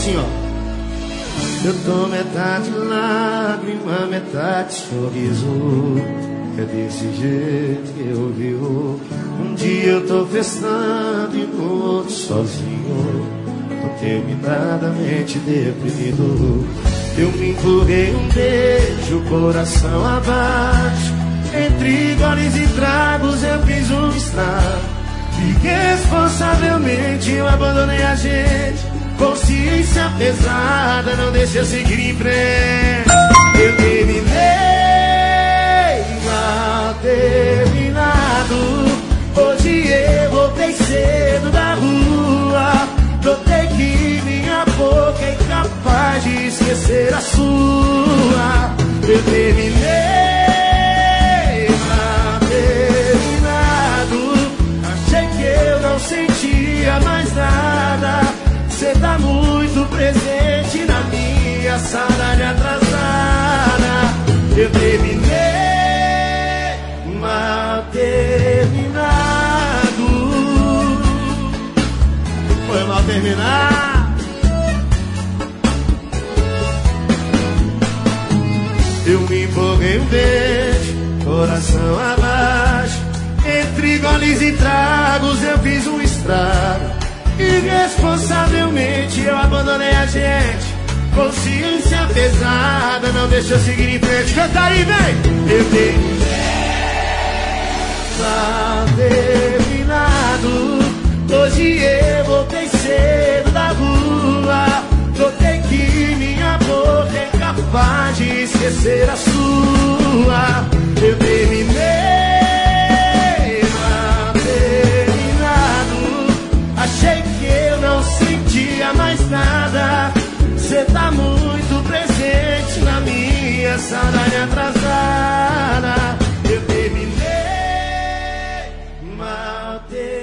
assim, ó. Eu tô metade lágrima, metade sorriso. É desse jeito que eu vivo. Um dia eu tô festando e no outro sozinho. Tô terminadamente deprimido. Eu me empurrei um beijo, coração abaixo. Entre goles e tragos eu fiz um estrago. Irresponsavelmente eu abandonei a gente. Consciência pesada não deixa eu seguir em frente. Eu terminei mal terminado. Hoje eu voltei cedo da rua. Notei que minha boca é incapaz de esquecer a sua. Eu terminei mal terminado. Achei que eu não sentia mais nada. Cê tá muito presente na minha saudade atrasada. Eu terminei mal terminado. Foi mal terminar. Eu me empolguei um beijo, coração abaixo. Entre goles e tragos eu fiz um estrago. Irresponsavelmente eu abandonei a gente. Consciência pesada não deixa eu seguir em frente. Canta aí, vem! Eu terminei mal terminado. Hoje eu voltei cedo da rua. Notei que minha boca é incapaz de esquecer a sua. Eu terminei mal terminado. Achei que eu não sentia mais nada. Cê tá muito presente na minha saudade atrasada. Eu terminei mal terminado.